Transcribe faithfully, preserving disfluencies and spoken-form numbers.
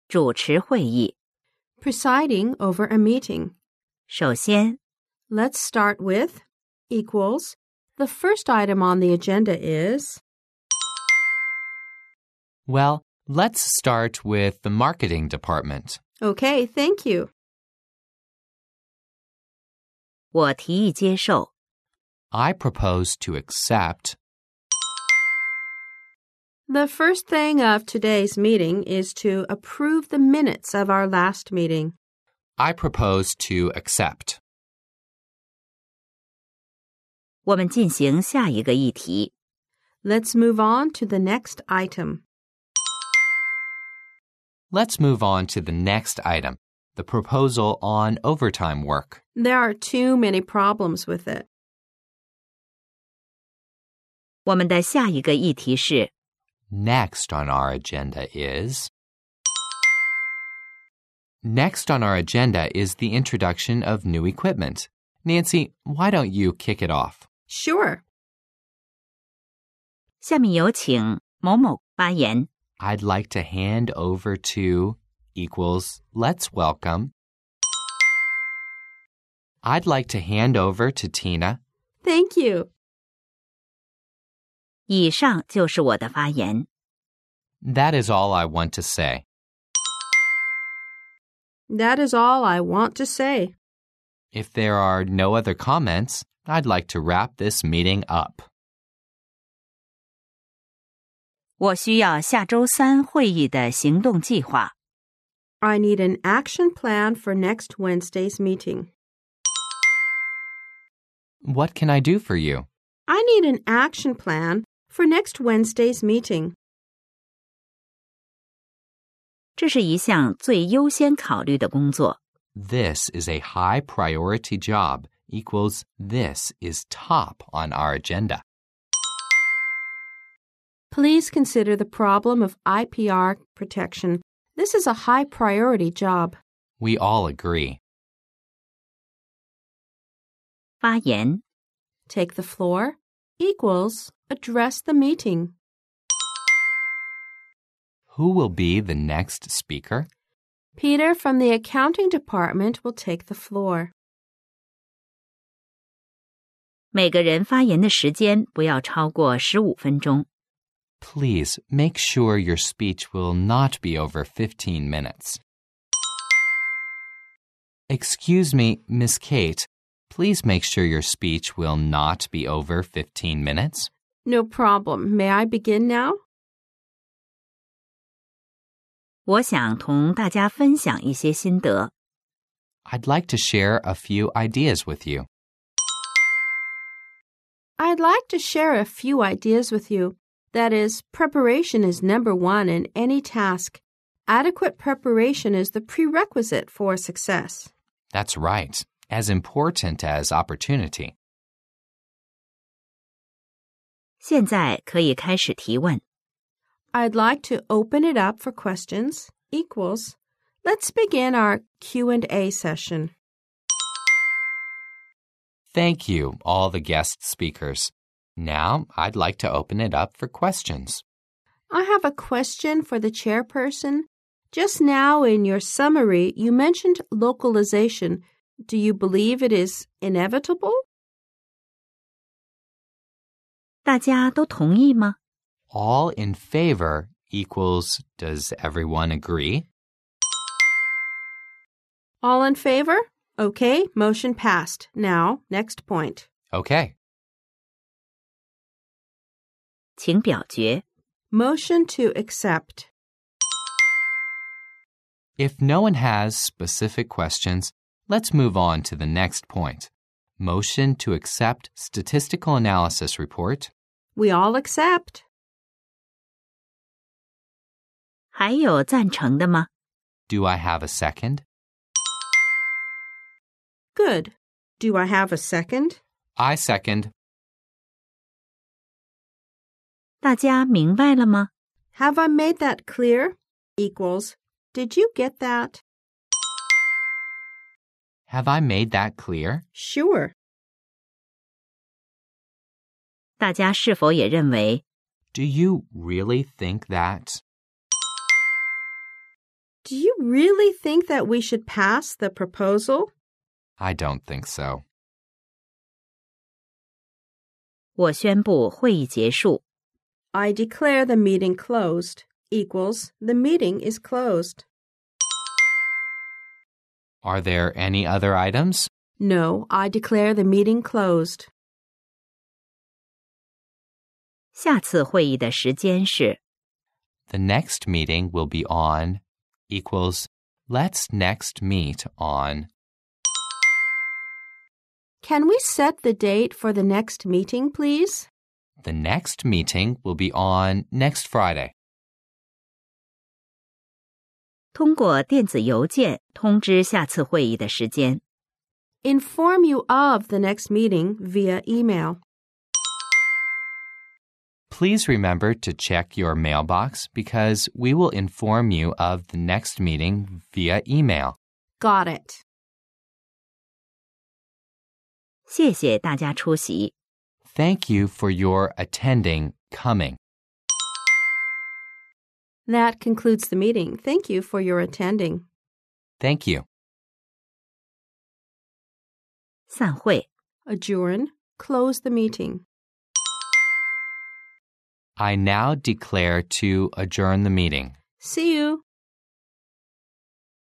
主持会议。 Presiding over a meeting. 首先 Let's start with equals. The first item on the agenda is Well, let's start with the marketing department. Okay, thank you. 我提议接受。 I propose to accept. The first thing of today's meeting is to approve the minutes of our last meeting. I propose to accept. 我们进行下一个议题。 Let's move on to the next item. Let's move on to the next item, the proposal on overtime work. There are too many problems with it. 我们的下一个议题是 Next on our agenda is... Next on our agenda is the introduction of new equipment. Nancy, why don't you kick it off? Sure. 下面有请某某发言。 I'd like to hand over to equals let's welcome. I'd like to hand over to Tina. Thank you. 以上就是我的发言。 That is all I want to say. That is all I want to say. If there are no other comments, I'd like to wrap this meeting up. 我需要下周三会议的行动计划。 I need an action plan for next Wednesday's meeting. What can I do for you? I need an action plan for next Wednesday's meeting. 这是一项最优先考虑的工作。 This is a high priority job equals this is top on our agenda. Please consider the problem of I P R protection. This is a high priority job. We all agree. 发言 Take the floor equals address the meeting. Who will be the next speaker? Peter from the accounting department will take the floor. 每个人发言的时间不要超过十五分钟。 Please make sure your speech will not be over fifteen minutes. Excuse me, Miss Kate. Please make sure your speech will not be over fifteen minutes. No problem. May I begin now? 我想同大家分享一些心得。 I'd like to share a few ideas with you. I'd like to share a few ideas with you. That is, preparation is number one in any task. Adequate preparation is the prerequisite for success. That's right. As important as opportunity. 现在可以开始提问。 I'd like to open it up for questions equals. Let's begin our Q and A session. Thank you, all the guest speakers. Now, I'd like to open it up for questions. I have a question for the chairperson. Just now in your summary, you mentioned localization. Do you believe it is inevitable? 大家都同意吗？ All in favor equals does everyone agree? All in favor? Okay, motion passed. Now, next point. Okay. 请表决。 Motion to accept. If no one has specific questions, let's move on to the next point. Motion to accept statistical analysis report. We all accept. 还有赞成的吗？ Do I have a second? Good. Do I have a second? I second. 大家明白了吗？ Have I made that clear? Equals. Did you get that? Have I made that clear? Sure. 大家是否也认为 Do you really think that? Do you really think that we should pass the proposal? I don't think so. 我宣布会议结束。 I declare the meeting closed equals the meeting is closed. Are there any other items? No, I declare the meeting closed. 下次会议的时间是 The next meeting will be on equals let's next meet on. Can we set the date for the next meeting, please? The next meeting will be on next Friday. 通过电子邮件通知下次会议的时间。 Inform you of the next meeting via email. Please remember to check your mailbox because we will inform you of the next meeting via email. Got it. 谢谢大家出席。 Thank you for your attending, coming. That concludes the meeting. Thank you for your attending. Thank you. 散会。 Adjourn. Close the meeting. I now declare to adjourn the meeting. See you.